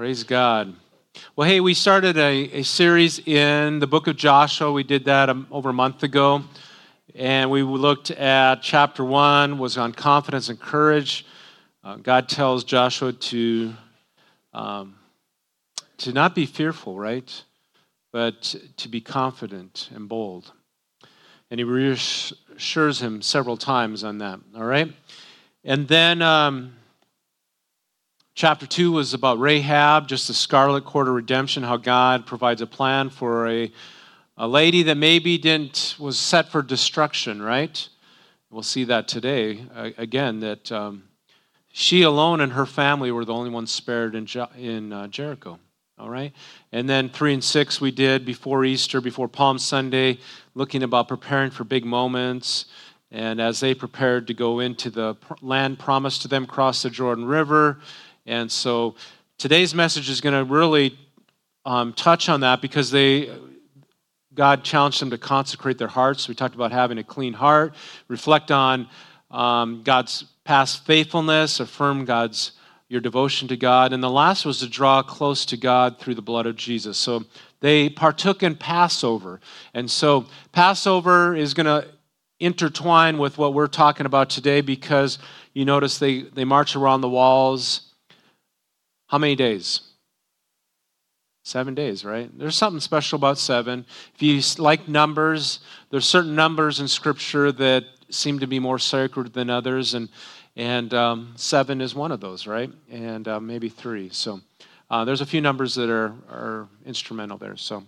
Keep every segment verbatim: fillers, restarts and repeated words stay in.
Praise God. Well, hey, we started a, a series in the book of Joshua. We did that um, over a month ago. And we looked at chapter one, was on confidence and courage. Uh, God tells Joshua to, um, to not be fearful, right? But to be confident and bold. And he reassures him several times on that, all right? And then um, chapter two was about Rahab, just the scarlet cord of redemption, how God provides a plan for a, a lady that maybe didn't was set for destruction, right? We'll see that today, uh, again, that um, she alone and her family were the only ones spared in, jo- in uh, Jericho. All right? And then three and six we did before Easter, before Palm Sunday, looking about preparing for big moments. And as they prepared to go into the land promised to them, cross the Jordan River. And so today's message is going to really um, touch on that because they, God challenged them to consecrate their hearts. We talked about having a clean heart, reflect on um, God's past faithfulness, affirm God's your devotion to God. And the last was to draw close to God through the blood of Jesus. So they partook in Passover. And so Passover is going to intertwine with what we're talking about today because you notice they, they march around the walls. How many days? Seven days, right? There's something special about seven. If you like numbers, there's certain numbers in Scripture that seem to be more sacred than others. And And um, seven is one of those, right? And uh, maybe three. So uh, there's a few numbers that are, are instrumental there. So,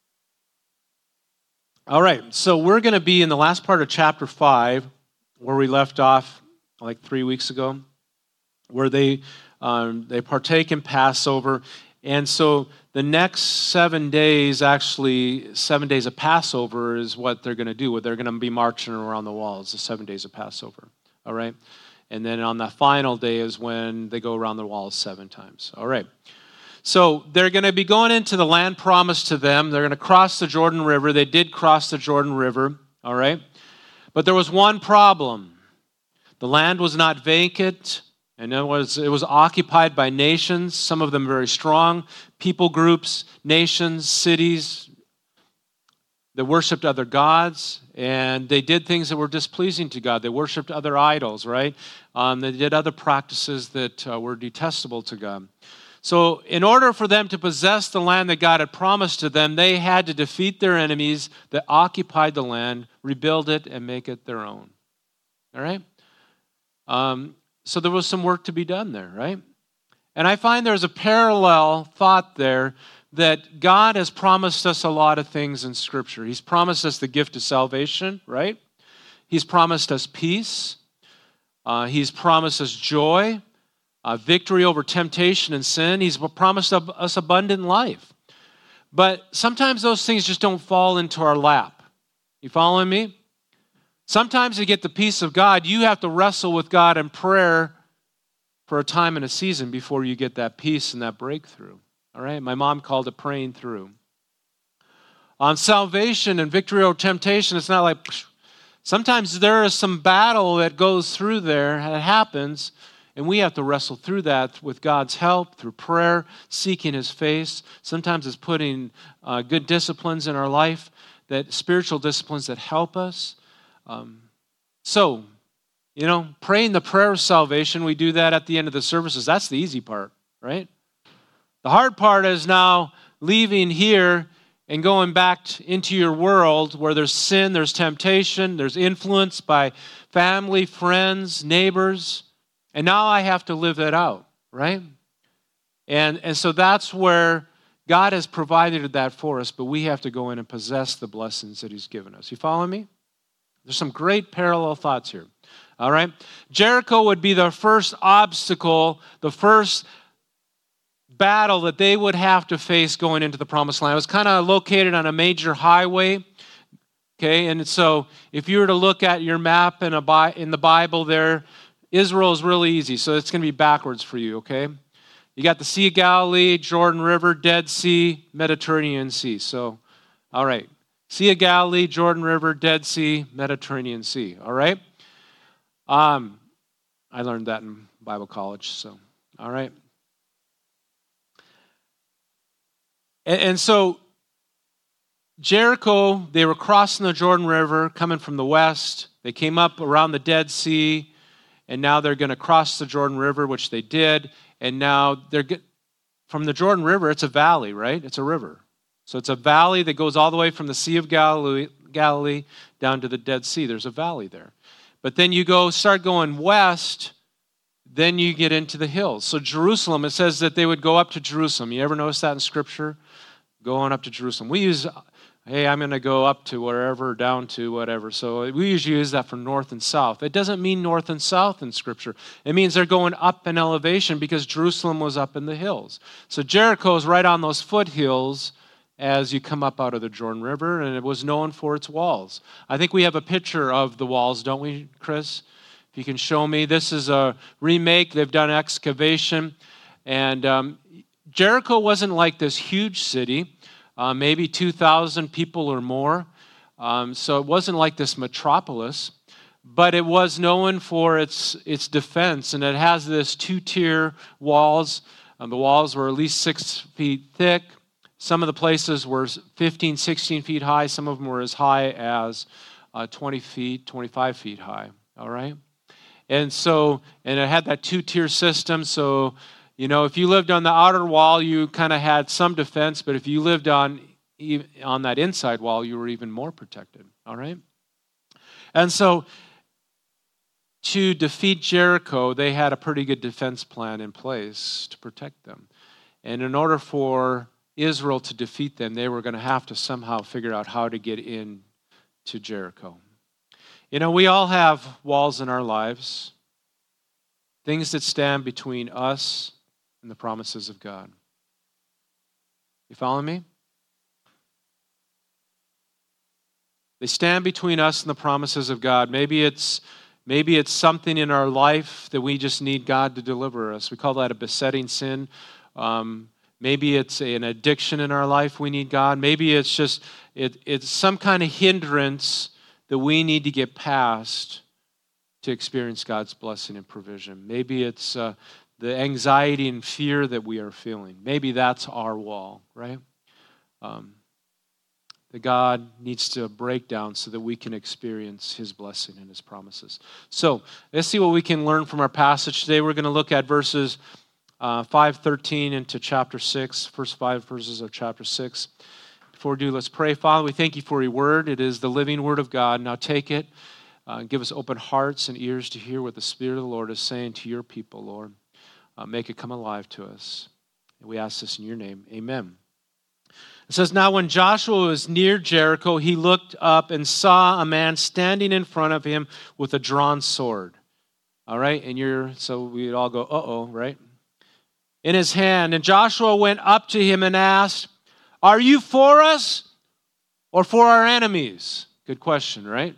all right. So we're going to be in the last part of chapter five, where we left off like three weeks ago, where they um, they partake in Passover. And so the next seven days, actually seven days of Passover, is what they're going to do. They're going to be marching around the walls, the seven days of Passover. All right. And then on the final day is when they go around the walls seven times. All right. So they're going to be going into the land promised to them. They're going to cross the Jordan River. They did cross the Jordan River. All right. But there was one problem. The land was not vacant, and it was, it was occupied by nations, some of them very strong, people groups, nations, cities that worshiped other gods, and they did things that were displeasing to God. They worshiped other idols, right? Um, they did other practices that uh, were detestable to God. So in order for them to possess the land that God had promised to them, they had to defeat their enemies that occupied the land, rebuild it, and make it their own. All right? Um, so there was some work to be done there, right? And I find there's a parallel thought there that God has promised us a lot of things in Scripture. He's promised us the gift of salvation, right? He's promised us peace. Uh, he's promised us joy, uh, victory over temptation and sin. He's promised us abundant life. But sometimes those things just don't fall into our lap. You following me? Sometimes to get the peace of God, you have to wrestle with God in prayer for a time and a season before you get that peace and that breakthrough. All right, my mom called it praying through. On salvation and victory over temptation, it's not like, psh. Sometimes there is some battle that goes through there, that happens, and we have to wrestle through that with God's help, through prayer, seeking His face. Sometimes it's putting uh, good disciplines in our life, that spiritual disciplines that help us. Um, so, you know, praying the prayer of salvation, we do that at the end of the services. That's the easy part, right? The hard part is now leaving here and going back into your world where there's sin, there's temptation, there's influence by family, friends, neighbors, and now I have to live that out, right? And, and so that's where God has provided that for us, but we have to go in and possess the blessings that He's given us. You follow me? There's some great parallel thoughts here, all right? Jericho would be the first obstacle, the first battle that they would have to face going into the promised land. It was kind of located on a major highway, okay? And so if you were to look at your map in, a, in the Bible there, Israel is really easy, so it's going to be backwards for you, okay? You got the Sea of Galilee, Jordan River, Dead Sea, Mediterranean Sea. So, all right. Sea of Galilee, Jordan River, Dead Sea, Mediterranean Sea, all right? Um, I learned that in Bible college, so, all right. And, and so Jericho, they were crossing the Jordan River, coming from the west. They came up around the Dead Sea, and now they're going to cross the Jordan River, which they did. And now they're get, from the Jordan River, it's a valley, right? It's a river. So it's a valley that goes all the way from the Sea of Galilee, Galilee down to the Dead Sea. There's a valley there. But then you go start going west, then you get into the hills. So Jerusalem, it says that they would go up to Jerusalem. You ever notice that in Scripture? Going up to Jerusalem. We use, hey, I'm going to go up to wherever, down to whatever. So we usually use that for north and south. It doesn't mean north and south in Scripture. It means they're going up in elevation because Jerusalem was up in the hills. So Jericho is right on those foothills as you come up out of the Jordan River, and it was known for its walls. I think we have a picture of the walls, don't we, Chris? If you can show me. This is a remake. They've done excavation. And um, Jericho wasn't like this huge city, uh, maybe two thousand people or more. Um, so it wasn't like this metropolis. But it was known for its, its defense. And it has this two-tier walls. Um, the walls were at least six feet thick. Some of the places were fifteen, sixteen feet high. Some of them were as high as uh, twenty feet, twenty-five feet high. All right? And so, and it had that two-tier system. So, you know, if you lived on the outer wall, you kind of had some defense. But if you lived on, on that inside wall, you were even more protected. All right? And so, to defeat Jericho, they had a pretty good defense plan in place to protect them. And in order for Israel to defeat them, they were going to have to somehow figure out how to get in to Jericho. You know, we all have walls in our lives, things that stand between us and the promises of God. You follow me? They stand between us and the promises of God. Maybe it's maybe it's something in our life that we just need God to deliver us. We call that a besetting sin. Um, maybe it's a, an addiction in our life we need God. Maybe it's just it, it's some kind of hindrance that we need to get past to experience God's blessing and provision. Maybe it's uh, the anxiety and fear that we are feeling. Maybe that's our wall, right? Um, that God needs to break down so that we can experience His blessing and His promises. So let's see what we can learn from our passage today. We're going to look at verses uh, five thirteen into chapter six, first five verses of chapter six. Before we do, let's pray. Father, we thank you for your word. It is the living word of God. Now take it. Uh, give us open hearts and ears to hear what the Spirit of the Lord is saying to your people, Lord. Uh, make it come alive to us. And we ask this in your name. Amen. It says, now when Joshua was near Jericho, he looked up and saw a man standing in front of him with a drawn sword. All right? And you're, so we'd all go, uh-oh, right? In his hand. And Joshua went up to him and asked, are you for us or for our enemies? Good question, right?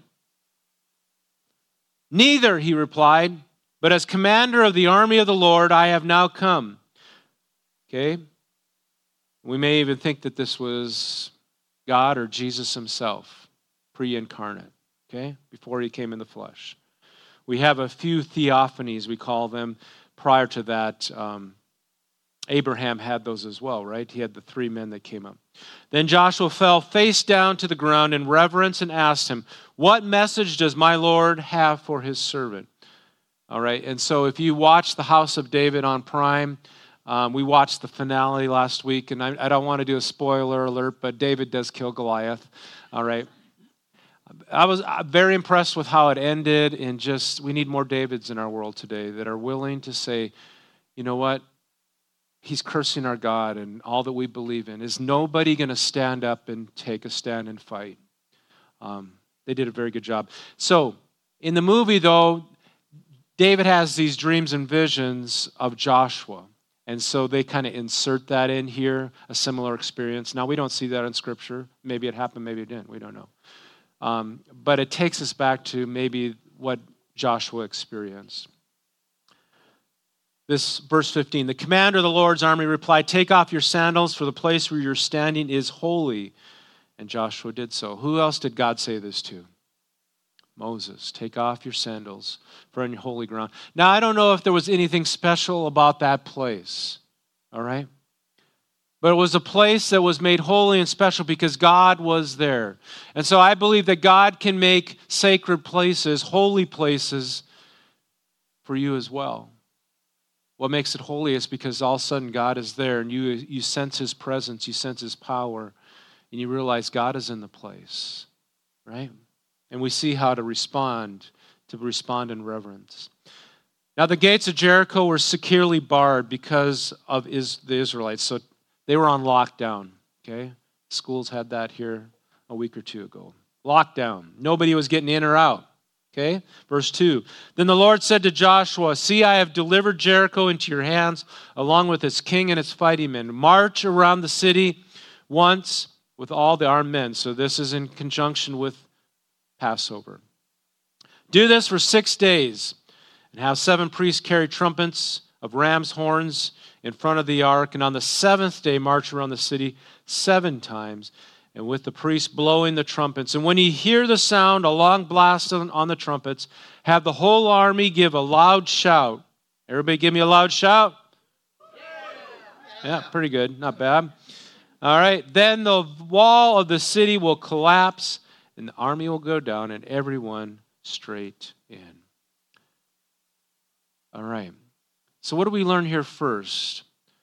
Neither, he replied, but as commander of the army of the Lord, I have now come. Okay? We may even think that this was God or Jesus himself, pre-incarnate, okay, before he came in the flesh. We have a few theophanies, we call them, prior to that. Um, Abraham had those as well, right? He had the three men that came up. Then Joshua fell face down to the ground in reverence and asked him, what message does my Lord have for his servant? All right, and so if you watch The House of David on Prime, um, we watched the finale last week, and I, I don't want to do a spoiler alert, but David does kill Goliath. All right. I was very impressed with how it ended, and just, we need more Davids in our world today that are willing to say, you know what? He's cursing our God and all that we believe in. Is nobody going to stand up and take a stand and fight? Um, they did a very good job. So, in the movie, though, David has these dreams and visions of Joshua. And so they kind of insert that in here, a similar experience. Now, we don't see that in Scripture. Maybe it happened, maybe it didn't. We don't know. Um, but it takes us back to maybe what Joshua experienced. This verse fifteen, the commander of the Lord's army replied, take off your sandals, for the place where you're standing is holy. And Joshua did so. Who else did God say this to? Moses. Take off your sandals, for on your holy ground. Now, I don't know if there was anything special about that place, all right? But it was a place that was made holy and special because God was there. And so I believe that God can make sacred places, holy places, for you as well. What makes it holy is because all of a sudden God is there and you, you sense His presence, you sense His power, and you realize God is in the place, right? And we see how to respond, to respond in reverence. Now the gates of Jericho were securely barred because of is, the Israelites, so they were on lockdown, okay? Schools had that here a week or two ago. Lockdown. Nobody was getting in or out. Okay, verse two. Then the Lord said to Joshua, see, I have delivered Jericho into your hands, along with its king and its fighting men. March around the city once with all the armed men. So this is in conjunction with Passover. Do this for six days, and have seven priests carry trumpets of ram's horns in front of the ark. And on the seventh day, march around the city seven times, and with the priests blowing the trumpets. And when you hear the sound, a long blast on, on the trumpets, have the whole army give a loud shout. Everybody give me a loud shout. Yeah, pretty good. Not bad. All right. Then the wall of the city will collapse, and the army will go down, and everyone straight in. All right. So what do we learn here first?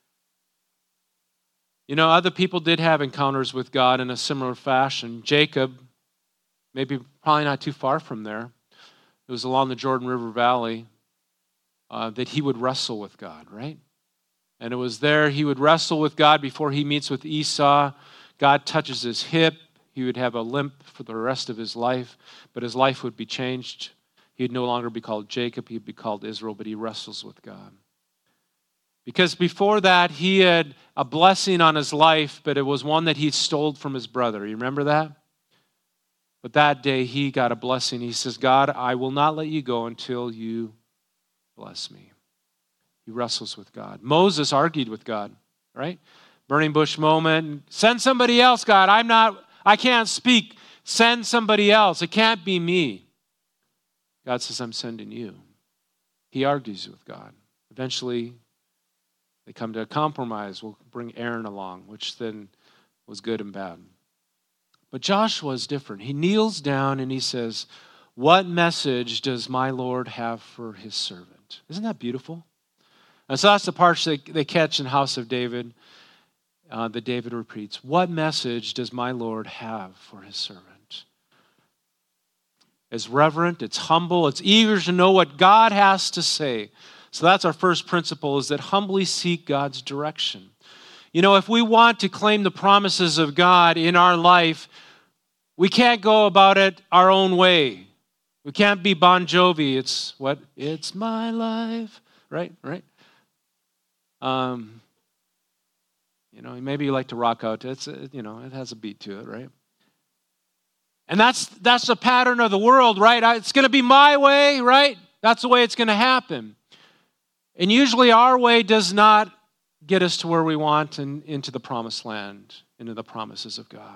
You know, other people did have encounters with God in a similar fashion. Jacob, maybe probably not too far from there, it was along the Jordan River Valley uh, that he would wrestle with God, right? And it was there he would wrestle with God before he meets with Esau. God touches his hip. He would have a limp for the rest of his life, but his life would be changed. He'd no longer be called Jacob. He'd be called Israel, but he wrestles with God. Because before that, he had a blessing on his life, but it was one that he stole from his brother. You remember that? But that day, he got a blessing. He says, God, I will not let you go until you bless me. He wrestles with God. Moses argued with God, right? Burning bush moment. Send somebody else, God. I'm not, I can't speak. Send somebody else. It can't be me. God says, I'm sending you. He argues with God. Eventually, they come to a compromise. We'll bring Aaron along, which then was good and bad. But Joshua is different. He kneels down and he says, what message does my Lord have for his servant? Isn't that beautiful? And so that's the part they, they catch in House of David, uh, that David repeats. What message does my Lord have for his servant? It's reverent, it's humble, it's eager to know what God has to say. So that's our first principle, is that humbly seek God's direction. You know, if we want to claim the promises of God in our life, we can't go about it our own way. We can't be Bon Jovi. It's what? It's my life. Right? Right? Um, you know, maybe you like to rock out. It's, you know, it has a beat to it, right? And that's that's the pattern of the world, right? It's going to be my way, right? That's the way it's going to happen. And usually our way does not get us to where we want and into the promised land, into the promises of God.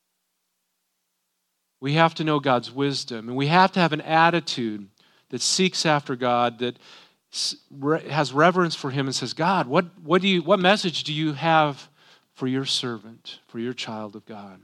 We have to know God's wisdom, and we have to have an attitude that seeks after God, that has reverence for Him and says, God, what, what, do you, what message do you have for your servant, for your child of God?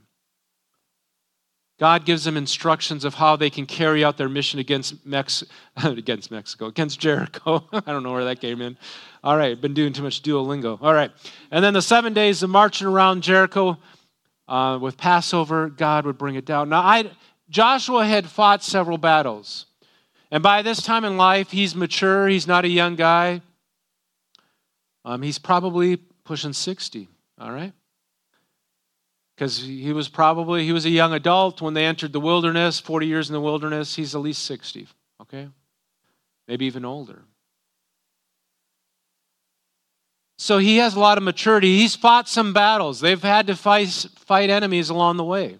God gives them instructions of how they can carry out their mission against, Mex- against Mexico, against Jericho. I don't know where that came in. All right, been doing too much Duolingo. All right. And then the seven days of marching around Jericho uh, with Passover, God would bring it down. Now, I, Joshua had fought several battles. And by this time in life, he's mature. He's not a young guy. Um, he's probably pushing sixty, all right? Because he was probably, he was a young adult when they entered the wilderness, forty years in the wilderness. He's at least sixty, okay? Maybe even older. So he has a lot of maturity. He's fought some battles. They've had to fight, fight enemies along the way.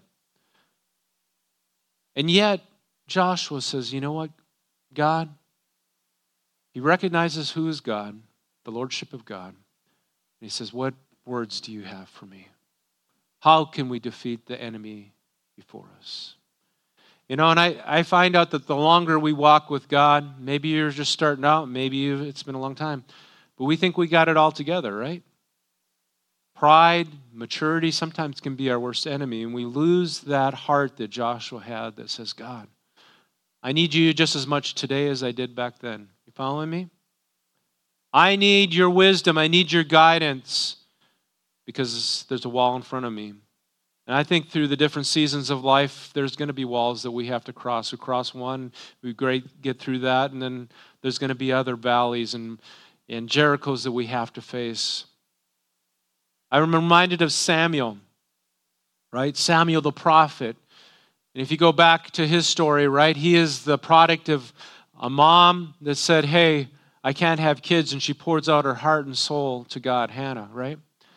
And yet, Joshua says, you know what, God, he recognizes who is God, the lordship of God. And he says, what words do you have for me? How can we defeat the enemy before us? You know, and I, I find out that the longer we walk with God, maybe you're just starting out, maybe you, it's been a long time, but we think we got it all together, right? Pride, maturity sometimes can be our worst enemy, and we lose that heart that Joshua had that says, God, I need you just as much today as I did back then. You following me? I need your wisdom. I need your guidance because there's a wall in front of me. And I think through the different seasons of life, there's going to be walls that we have to cross. We cross one, we great get through that, and then there's going to be other valleys and, and Jerichos that we have to face. I'm reminded of Samuel, right? Samuel the prophet. And if you go back to his story, right, he is the product of a mom that said, hey, I can't have kids, and she pours out her heart and soul to God, Hannah, right?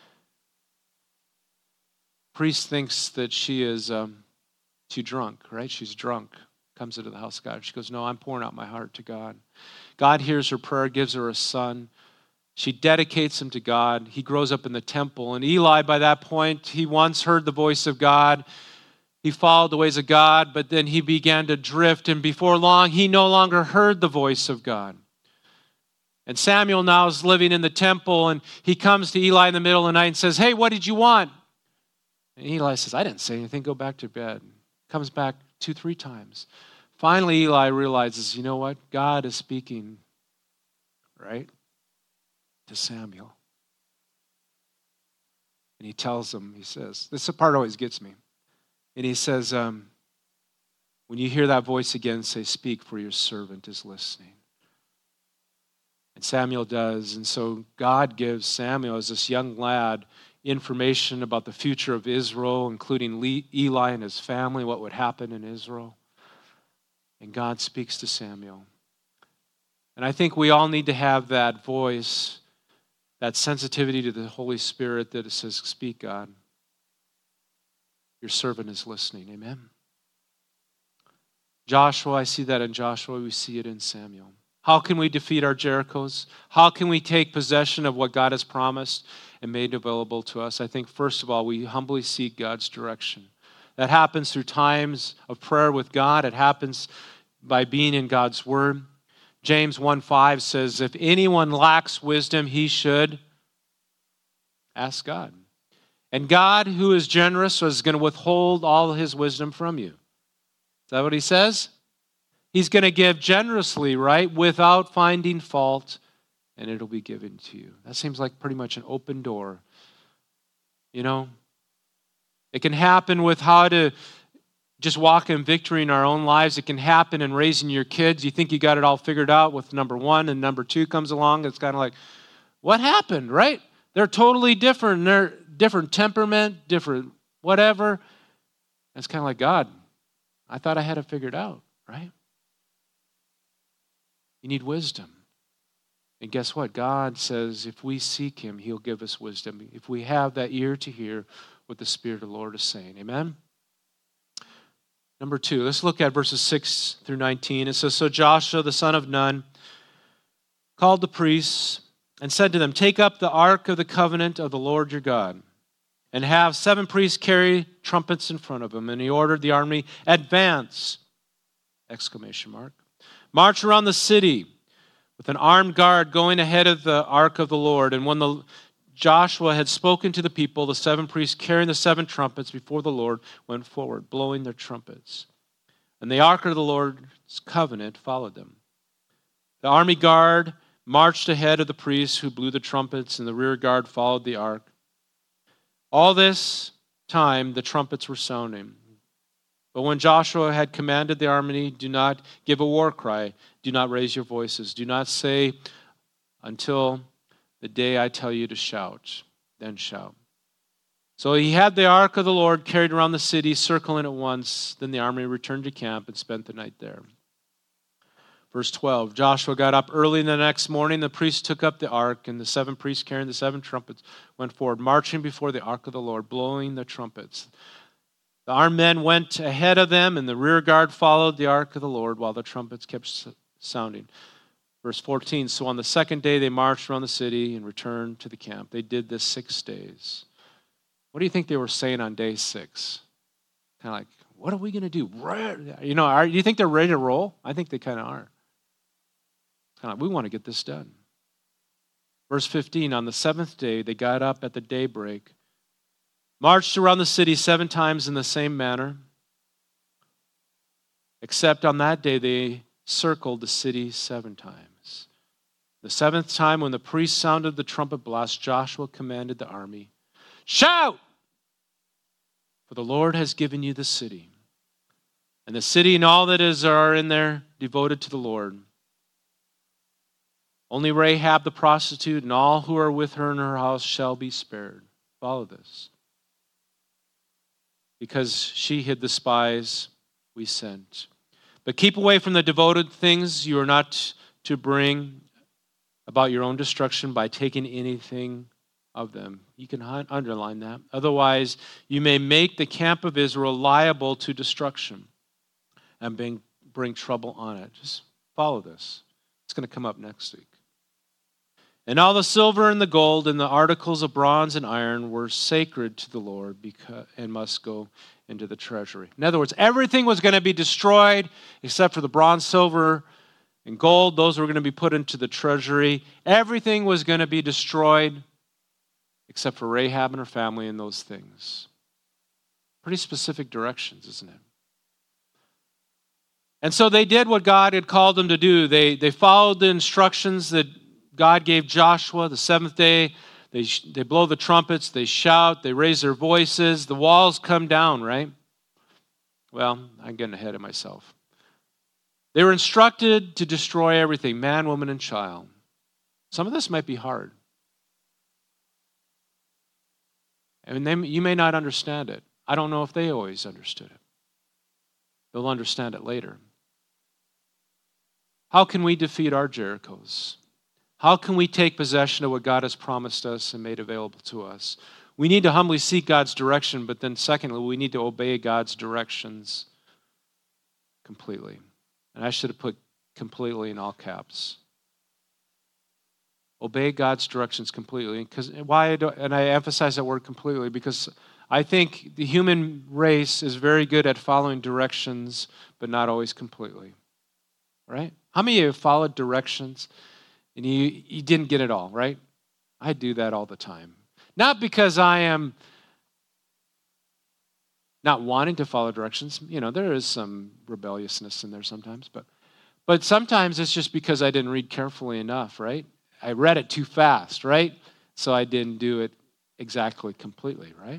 Priest thinks that she is um, too drunk, right? She's drunk, comes into the house of God. She goes, no, I'm pouring out my heart to God. God hears her prayer, gives her a son. She dedicates him to God. He grows up in the temple. And Eli, by that point, he once heard the voice of God. He followed the ways of God, but then he began to drift. And before long, he no longer heard the voice of God. And Samuel now is living in the temple, and he comes to Eli in the middle of the night and says, hey, what did you want? And Eli says, I didn't say anything. Go back to bed. Comes back two, three times. Finally, Eli realizes, you know what? God is speaking, right? To Samuel. And he tells him, he says, this part always gets me. And he says, um, when you hear that voice again, say, speak, for your servant is listening. And Samuel does. And so God gives Samuel, as this young lad, information about the future of Israel, including Eli and his family, what would happen in Israel. And God speaks to Samuel. And I think we all need to have that voice, that sensitivity to the Holy Spirit that says, speak, God. Your servant is listening. Amen. Joshua, I see that in Joshua. We see it in Samuel. How can we defeat our Jerichos? How can we take possession of what God has promised and made available to us? I think, first of all, we humbly seek God's direction. That happens through times of prayer with God. It happens by being in God's Word. James one five says, if anyone lacks wisdom, he should ask God. And God, who is generous, is going to withhold all his wisdom from you. Is that what he says? He's going to give generously, right, without finding fault, and it'll be given to you. That seems like pretty much an open door. You know, it can happen with how to just walk in victory in our own lives. It can happen in raising your kids. You think you got it all figured out with number one, and number two comes along. It's kind of like, what happened, right? They're totally different. They're different temperament, different whatever. And it's kind of like, God, I thought I had it figured out, right? You need wisdom. And guess what? God says if we seek him, he'll give us wisdom. If we have that ear to hear what the Spirit of the Lord is saying. Amen? Number two, let's look at verses six through nineteen. It says, so Joshua, the son of Nun, called the priests and said to them, take up the ark of the covenant of the Lord your God, and have seven priests carry trumpets in front of him. And he ordered the army, advance, exclamation mark. March around the city with an armed guard going ahead of the ark of the Lord. And when the, Joshua had spoken to the people, the seven priests carrying the seven trumpets before the Lord went forward, blowing their trumpets. And the ark of the Lord's covenant followed them. The army guard marched ahead of the priests who blew the trumpets, and the rear guard followed the ark. All this time the trumpets were sounding. But when Joshua had commanded the army, do not give a war cry, do not raise your voices, do not say until the day I tell you to shout, then shout. So he had the ark of the Lord carried around the city, circling it once. Then the army returned to camp and spent the night there. Verse twelve, Joshua got up early the next morning. The priests took up the ark, and the seven priests carrying the seven trumpets went forward, marching before the ark of the Lord, blowing the trumpets. The armed men went ahead of them, and the rear guard followed the ark of the Lord while the trumpets kept sounding. Verse fourteen, so on the second day they marched around the city and returned to the camp. They did this six days. What do you think they were saying on day six? Kind of like, what are we going to do? You know, are, do you think they're ready to roll? I think they kind of are. Kind of like, we want to get this done. Verse fifteen, on the seventh day they got up at the daybreak marched around the city seven times in the same manner, except on that day they circled the city seven times. The seventh time, when the priest sounded the trumpet blast, Joshua commanded the army, "Shout! For the Lord has given you the city, and the city and all that is are in there devoted to the Lord. Only Rahab the prostitute and all who are with her in her house shall be spared." Follow this. "Because she hid the spies we sent. But keep away from the devoted things. You are not to bring about your own destruction by taking anything of them." You can underline that. "Otherwise, you may make the camp of Israel liable to destruction and bring, bring trouble on it." Just follow this. It's going to come up next week. "And all the silver and the gold and the articles of bronze and iron were sacred to the Lord because, and must go into the treasury." In other words, everything was going to be destroyed except for the bronze, silver, and gold. Those were going to be put into the treasury. Everything was going to be destroyed except for Rahab and her family and those things. Pretty specific directions, isn't it? And so they did what God had called them to do. They, they followed the instructions that God gave Joshua. The seventh day, they, they blow the trumpets, they shout, they raise their voices. The walls come down, right? Well, I'm getting ahead of myself. They were instructed to destroy everything, man, woman, and child. Some of this might be hard. I mean, they, you may not understand it. I don't know if they always understood it. They'll understand it later. How can we defeat our Jerichos? How can we take possession of what God has promised us and made available to us? We need to humbly seek God's direction, but then secondly, we need to obey God's directions completely. And I should have put completely in all caps. Obey God's directions completely. Because why? I don't, and I emphasize that word completely because I think the human race is very good at following directions, but not always completely. Right? How many of you have followed directions and you, you didn't get it all, right? I do that all the time. Not because I am not wanting to follow directions. You know, there is some rebelliousness in there sometimes, but but sometimes it's just because I didn't read carefully enough, right? I read it too fast, right? So I didn't do it exactly completely, right?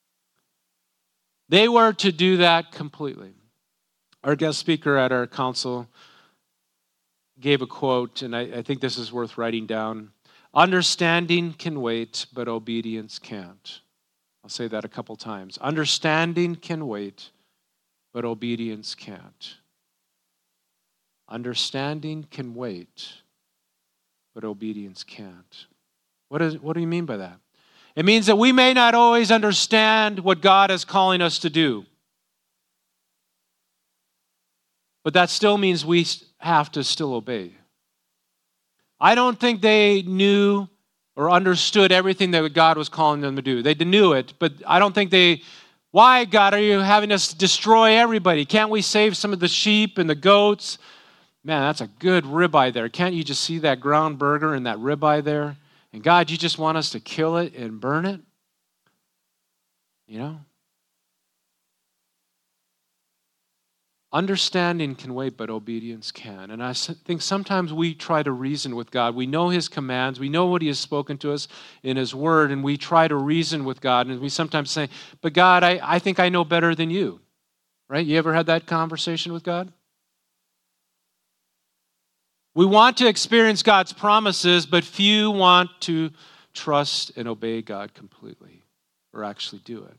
They were to do that completely. Our guest speaker at our council gave a quote, and I, I think this is worth writing down. "Understanding can wait, but obedience can't." I'll say that a couple times. Understanding can wait, but obedience can't. Understanding can wait, but obedience can't. What, is, what do you mean by that? It means that we may not always understand what God is calling us to do. But that still means we have to still obey. I don't think they knew or understood everything that God was calling them to do. They knew it, but I don't think they, why, God, are you having us destroy everybody? Can't we save some of the sheep and the goats? Man, that's a good ribeye there. Can't you just see that ground burger and that ribeye there? And God, you just want us to kill it and burn it? You know? Understanding can wait, but obedience can. And I think sometimes we try to reason with God. We know His commands. We know what He has spoken to us in His Word, and we try to reason with God. And we sometimes say, but God, I, I think I know better than you. Right? You ever had that conversation with God? We want to experience God's promises, but few want to trust and obey God completely or actually do it.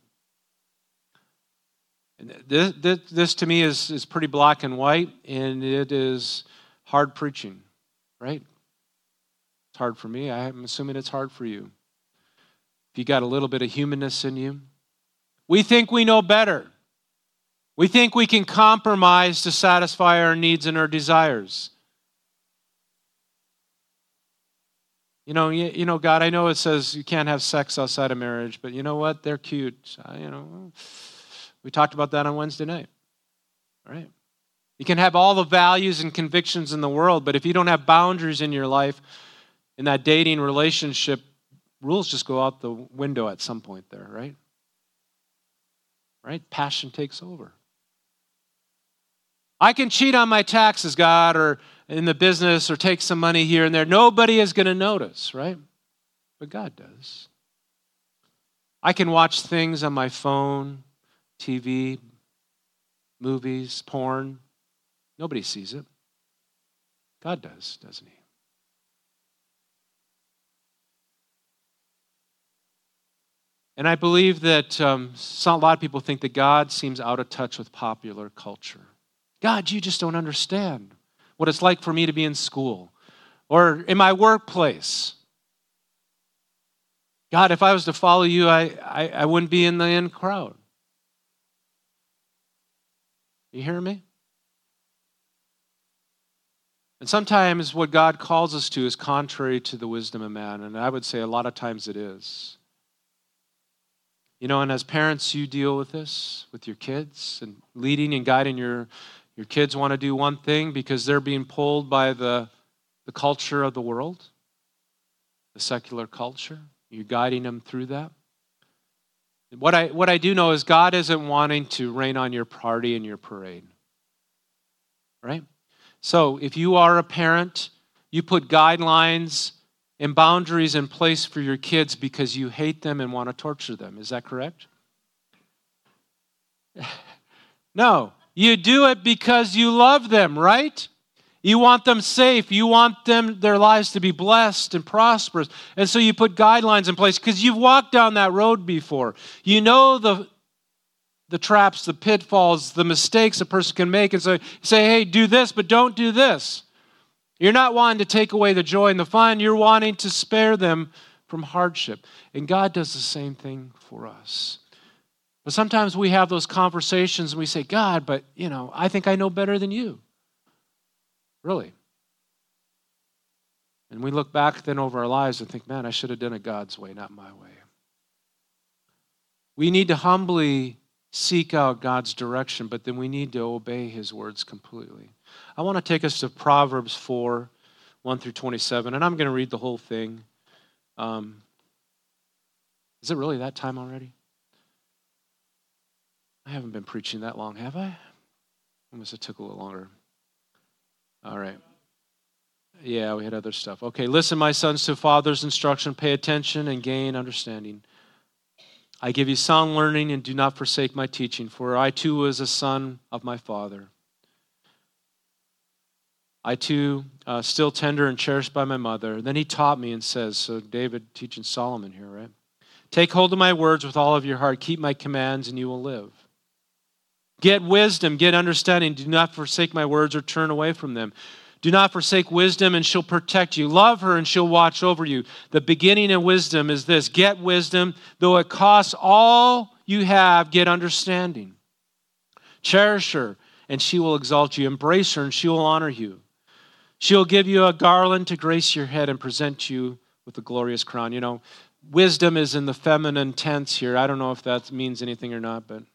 And this, this, this to me is, is pretty black and white, and it is hard preaching, right? It's hard for me. I'm assuming it's hard for you. If you got a little bit of humanness in you. We think we know better. We think we can compromise to satisfy our needs and our desires. You know, you, you know, God, I know it says you can't have sex outside of marriage, but you know what? They're cute. Uh, you know, we talked about that on Wednesday night, right? You can have all the values and convictions in the world, but if you don't have boundaries in your life, in that dating relationship, rules just go out the window at some point there, right? right? Passion takes over. I can cheat on my taxes, God, or in the business, or take some money here and there. Nobody is going to notice, right? But God does. I can watch things on my phone, T V, movies, porn. Nobody sees it. God does, doesn't he? And I believe that um, some, a lot of people think that God seems out of touch with popular culture. God, you just don't understand what it's like for me to be in school or in my workplace. God, if I was to follow you, I, I, I wouldn't be in the in crowd. You hear me? And sometimes what God calls us to is contrary to the wisdom of man, and I would say a lot of times it is. You know, and as parents, you deal with this with your kids and leading and guiding your, your kids want to do one thing because they're being pulled by the, the culture of the world, the secular culture. You're guiding them through that. And what I, what I do know is God isn't wanting to rain on your party and your parade, right? So if you are a parent, you put guidelines and boundaries in place for your kids because you hate them and want to torture them. Is that correct? No, you do it because you love them, right? You want them safe. You want them, their lives to be blessed and prosperous. And so you put guidelines in place because you've walked down that road before. You know the, the traps, the pitfalls, the mistakes a person can make. And so you say, hey, do this, but don't do this. You're not wanting to take away the joy and the fun. You're wanting to spare them from hardship. And God does the same thing for us. But sometimes we have those conversations and we say, God, but, you know, I think I know better than you. Really. And we look back then over our lives and think, man, I should have done it God's way, not my way. We need to humbly seek out God's direction, but then we need to obey his words completely. I want to take us to Proverbs four, one through twenty-seven, and I'm going to read the whole thing. Um, is it really that time already? I haven't been preaching that long, have I? I must have took a little longer. All right. Yeah, we had other stuff. Okay, listen, my sons, to father's instruction. Pay attention and gain understanding. I give you sound learning and do not forsake my teaching, for I too was a son of my father. I too, uh, still tender and cherished by my mother. Then he taught me and says, so David teaching Solomon here, right? Take hold of my words with all of your heart. Keep my commands and you will live. Get wisdom, get understanding. Do not forsake my words or turn away from them. Do not forsake wisdom and she'll protect you. Love her and she'll watch over you. The beginning of wisdom is this. Get wisdom, though it costs all you have, get understanding. Cherish her and she will exalt you. Embrace her and she will honor you. She'll give you a garland to grace your head and present you with a glorious crown. You know, wisdom is in the feminine tense here. I don't know if that means anything or not, but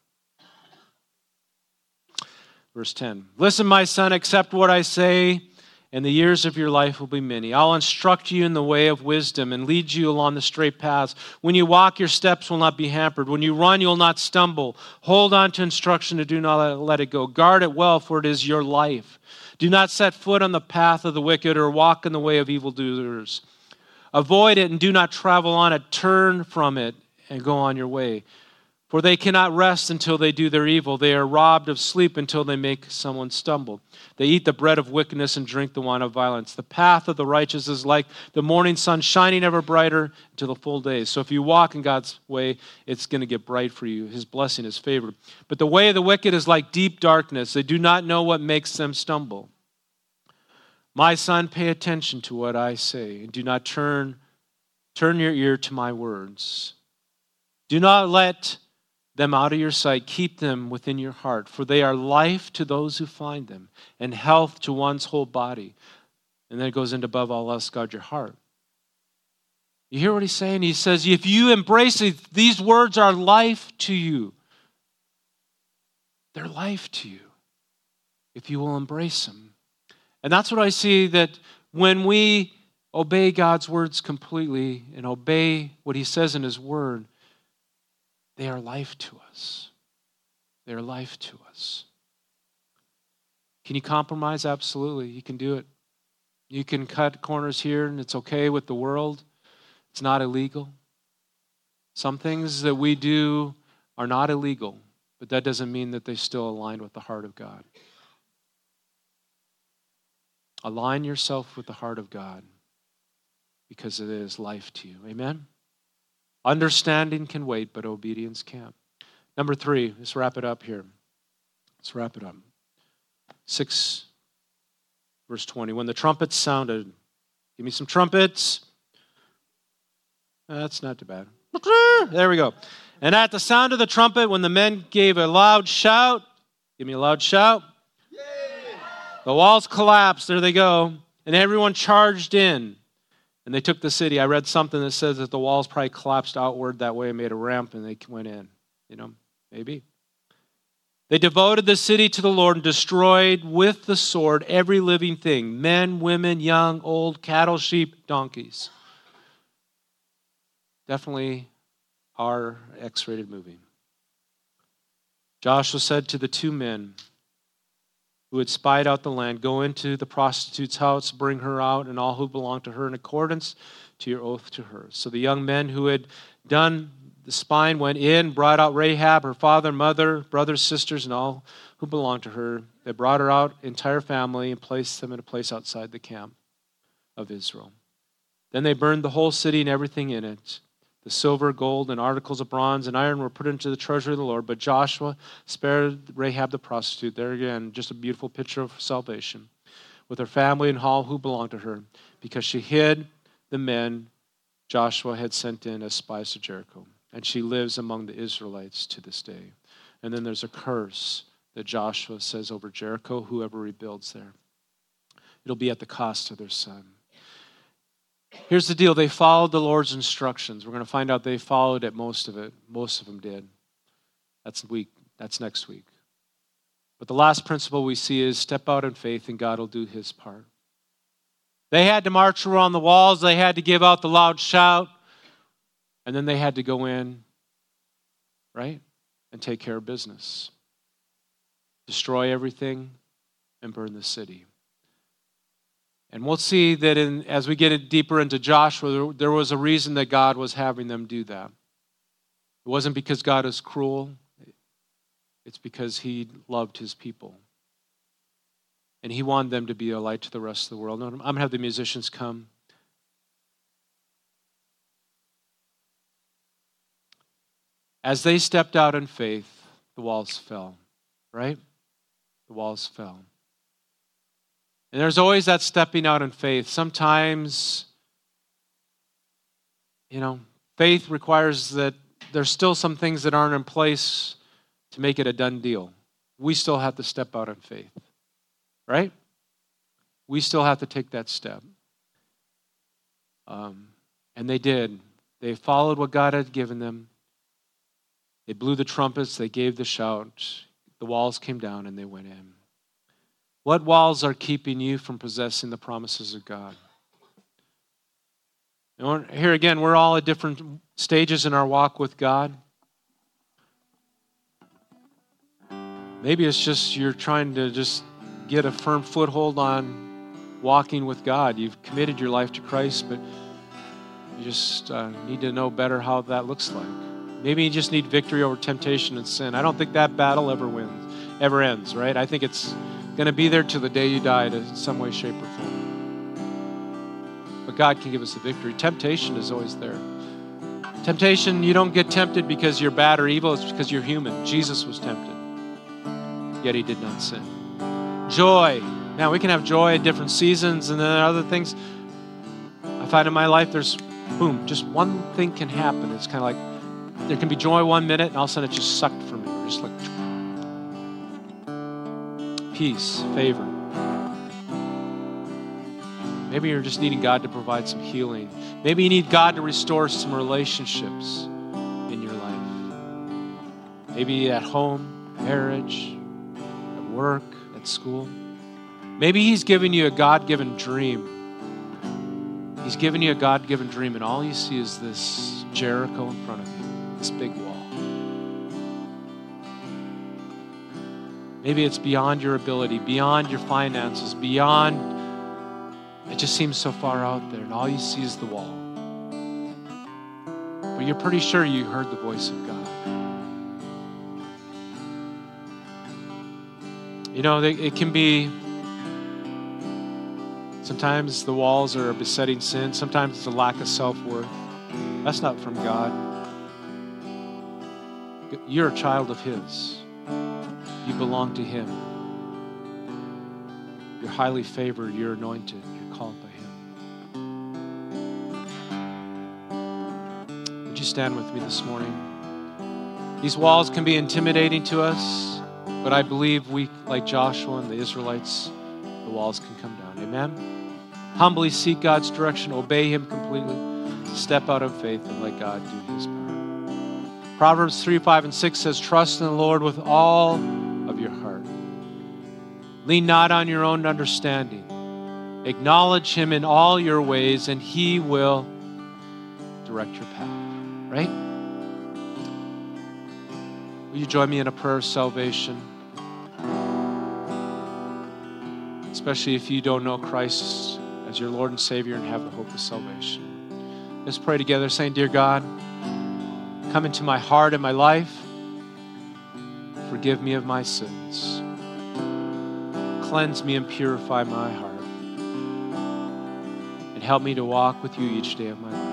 verse ten. Listen, my son, accept what I say, and the years of your life will be many. I'll instruct you in the way of wisdom and lead you along the straight paths. When you walk, your steps will not be hampered. When you run, you'll not stumble. Hold on to instruction and do not let it go. Guard it well, for it is your life. Do not set foot on the path of the wicked or walk in the way of evildoers. Avoid it and do not travel on it. Turn from it and go on your way. For they cannot rest until they do their evil. They are robbed of sleep until they make someone stumble. They eat the bread of wickedness and drink the wine of violence. The path of the righteous is like the morning sun shining ever brighter until the full day. So if you walk in God's way, it's going to get bright for you. His blessing is favored. But the way of the wicked is like deep darkness. They do not know what makes them stumble. My son, pay attention to what I say, and do not turn, turn your ear to my words. Do not let them out of your sight. Keep them within your heart, for they are life to those who find them, and health to one's whole body. And then it goes into above all else, guard your heart. You hear what he's saying? He says, if you embrace it, these words are life to you. They're life to you if you will embrace them. And that's what I see, that when we obey God's words completely and obey what he says in his word, they are life to us. They're life to us. Can you compromise? Absolutely. You can do it. You can cut corners here, and it's okay with the world. It's not illegal. Some things that we do are not illegal, but that doesn't mean that they still align with the heart of God. Align yourself with the heart of God because it is life to you. Amen? Understanding can wait, but obedience can't. Number three, let's wrap it up here. Let's wrap it up. six, verse twenty. When the trumpets sounded, give me some trumpets. That's not too bad. There we go. And at the sound of the trumpet, when the men gave a loud shout, give me a loud shout. Yay! The walls collapsed. There they go. And everyone charged in. And they took the city. I read something that says that the walls probably collapsed outward that way and made a ramp and they went in. You know, maybe. They devoted the city to the Lord and destroyed with the sword every living thing. Men, women, young, old, cattle, sheep, donkeys. Definitely our X-rated movie. Joshua said to the two men who had spied out the land, go into the prostitute's house, bring her out, and all who belong to her in accordance to your oath to her. So the young men who had done the spying went in, brought out Rahab, her father, mother, brothers, sisters, and all who belonged to her. They brought her out, entire family, and placed them in a place outside the camp of Israel. Then they burned the whole city and everything in it. The silver, gold, and articles of bronze and iron were put into the treasury of the Lord, but Joshua spared Rahab the prostitute. There again, just a beautiful picture of salvation. With her family and all who belonged to her, because she hid the men Joshua had sent in as spies to Jericho. And she lives among the Israelites to this day. And then there's a curse that Joshua says over Jericho, whoever rebuilds there. It'll be at the cost of their son. Here's the deal. They followed the Lord's instructions. We're going to find out they followed it, most of it. Most of them did. That's week. That's next week. But the last principle we see is step out in faith and God will do his part. They had to march around the walls. They had to give out the loud shout. And then they had to go in, right, and take care of business. Destroy everything and burn the city. And we'll see that in, as we get deeper into Joshua, there, there was a reason that God was having them do that. It wasn't because God is cruel. It's because he loved his people. And he wanted them to be a light to the rest of the world. I'm going to have the musicians come. As they stepped out in faith, the walls fell, right? The walls fell. And there's always that stepping out in faith. Sometimes, you know, faith requires that there's still some things that aren't in place to make it a done deal. We still have to step out in faith, right? We still have to take that step. Um, and they did. They followed what God had given them. They blew the trumpets, they gave the shout, the walls came down and they went in. What walls are keeping you from possessing the promises of God? And here again, we're all at different stages in our walk with God. Maybe it's just you're trying to just get a firm foothold on walking with God. You've committed your life to Christ, but you just uh, need to know better how that looks like. Maybe you just need victory over temptation and sin. I don't think that battle ever wins, ever ends, right? I think it's going to be there till the day you die in some way, shape, or form. But God can give us the victory. Temptation is always there. Temptation, you don't get tempted because you're bad or evil. It's because you're human. Jesus was tempted, yet he did not sin. Joy. Now, we can have joy at different seasons and then other things. I find in my life there's, boom, just one thing can happen. It's kind of like, there can be joy one minute, and all of a sudden it's just sucked from you. Just like peace, favor. Maybe you're just needing God to provide some healing. Maybe you need God to restore some relationships in your life. Maybe at home, marriage, at work, at school. Maybe he's giving you a God-given dream. He's giving you a God-given dream, and all you see is this Jericho in front of you. This big wall. Maybe it's beyond your ability, beyond your finances, beyond, it just seems so far out there, and all you see is the wall. But you're pretty sure you heard the voice of God. You know, it can be, sometimes the walls are a besetting sin. Sometimes it's a lack of self-worth. That's not from God. You're a child of His. You belong to Him. You're highly favored. You're anointed. You're called by Him. Would you stand with me this morning? These walls can be intimidating to us, but I believe we, like Joshua and the Israelites, the walls can come down. Amen? Humbly seek God's direction. Obey Him completely. Step out in faith and let God do His part. Proverbs three, five, and six says, trust in the Lord with all of your heart. Lean not on your own understanding. Acknowledge Him in all your ways, and He will direct your path. Right? Will you join me in a prayer of salvation? Especially if you don't know Christ as your Lord and Savior and have the hope of salvation. Let's pray together, saying, Dear God, come into my heart and my life. Forgive me of my sins. Cleanse me and purify my heart. And help me to walk with you each day of my life.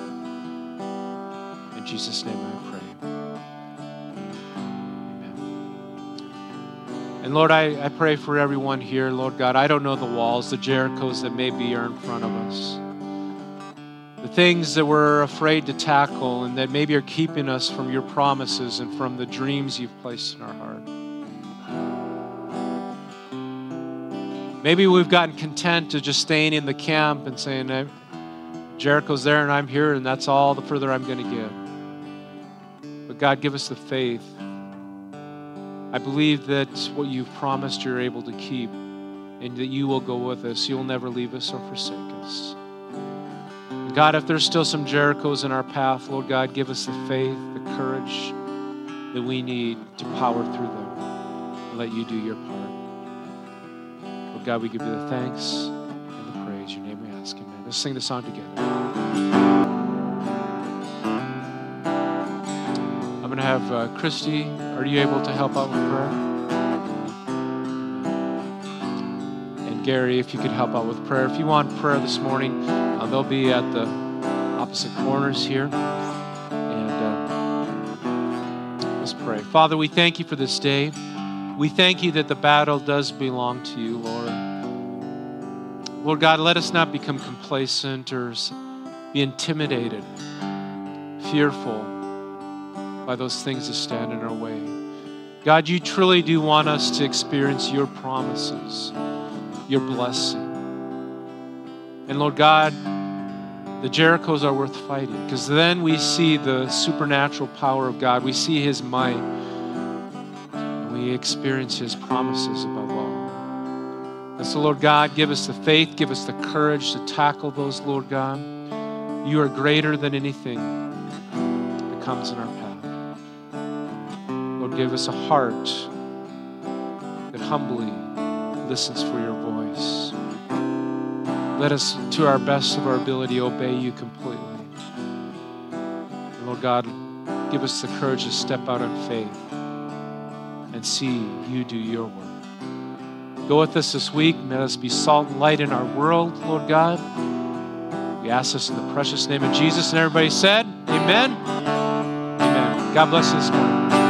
In Jesus' name I pray. Amen. And Lord, I, I pray for everyone here. Lord God, I don't know the walls, the Jerichos that maybe are in front of us. The things that we're afraid to tackle and that maybe are keeping us from your promises and from the dreams you've placed in our heart. Maybe we've gotten content to just staying in the camp and saying, Jericho's there and I'm here and that's all the further I'm going to get. But God, give us the faith. I believe that what you've promised you're able to keep and that you will go with us. You'll never leave us or forsake us. God, if there's still some Jerichos in our path, Lord God, give us the faith, the courage that we need to power through them and let you do your part. Lord God, we give you the thanks and the praise. Your name we ask, amen. Let's sing the song together. I'm going to have uh, Christy, are you able to help out with prayer? And Gary, if you could help out with prayer. If you want prayer this morning, Uh, they'll be at the opposite corners here. And uh, let's pray. Father, we thank you for this day. We thank you that the battle does belong to you, Lord. Lord God, let us not become complacent or be intimidated, fearful by those things that stand in our way. God, you truly do want us to experience your promises, your blessing. And Lord God, the Jerichos are worth fighting because then we see the supernatural power of God. We see His might. And we experience His promises above all. And so, Lord God, give us the faith, give us the courage to tackle those, Lord God. You are greater than anything that comes in our path. Lord, give us a heart that humbly listens for your voice. Let us, to our best of our ability, obey you completely. And Lord God, give us the courage to step out in faith and see you do your work. Go with us this week. Let us be salt and light in our world, Lord God. We ask this in the precious name of Jesus. And everybody said, amen. Amen. God bless you this morning.